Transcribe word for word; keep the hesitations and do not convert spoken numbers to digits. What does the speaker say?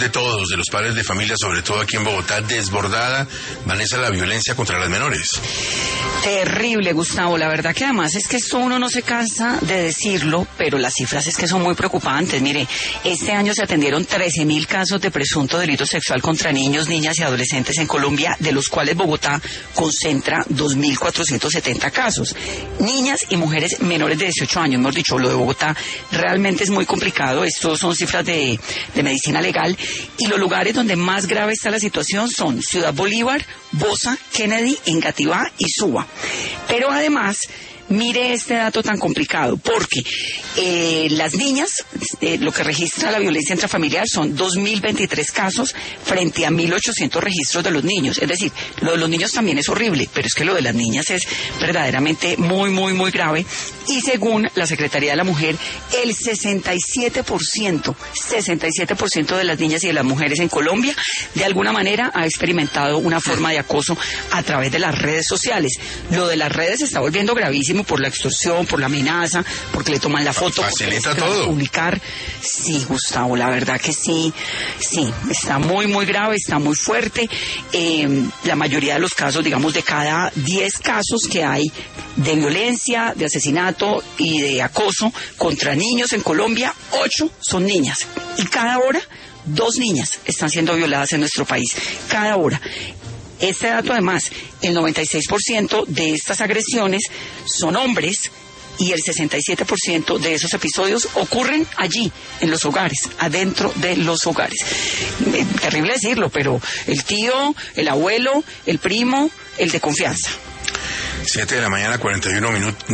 todos, de los padres de familia, sobre todo aquí en Bogotá, desbordada, Vanessa, la violencia contra las menores. Terrible, Gustavo. La verdad que además es que esto uno no se cansa de decirlo, pero las cifras es que son muy preocupantes. Mire, este año se atendieron trece mil casos de presunto delito sexual contra niños, niñas y adolescentes en Colombia, de los cuales Bogotá concentra dos mil cuatrocientos setenta casos. Niñas y mujeres menores de dieciocho años, mejor dicho, lo de Bogotá realmente es muy complicado. Estos son cifras de, de medicina legal, y los lugares donde más grave está la situación son Ciudad Bolívar, Bosa, Kennedy, Engativá y Suba. Pero además, mire este dato tan complicado, porque eh, las niñas, eh, lo que registra la violencia intrafamiliar son dos mil veintitrés casos frente a mil ochocientos registros de los niños. Es decir, lo de los niños también es horrible, pero es que lo de las niñas es verdaderamente muy, muy, muy grave. Y según la Secretaría de la Mujer, el sesenta y siete por ciento, sesenta y siete por ciento de las niñas y de las mujeres en Colombia, de alguna manera, ha experimentado una forma de acoso a través de las redes sociales. Lo de las redes se está volviendo gravísimo por la extorsión, por la amenaza, porque le toman la foto, facilita porque todo. Publicar. Sí, Gustavo, la verdad que sí, sí, está muy, muy grave, está muy fuerte. Eh, la mayoría de los casos, digamos, de cada diez casos que hay de violencia, de asesinato y de acoso contra niños en Colombia, ocho son niñas. Y cada hora, dos niñas están siendo violadas en nuestro país. Cada hora. Este dato, además, el noventa y seis por ciento de estas agresiones son hombres, y el sesenta y siete por ciento de esos episodios ocurren allí, en los hogares, adentro de los hogares. Eh, terrible decirlo, pero el tío, el abuelo, el primo, el de confianza. Siete de la mañana, cuarenta y uno minutos.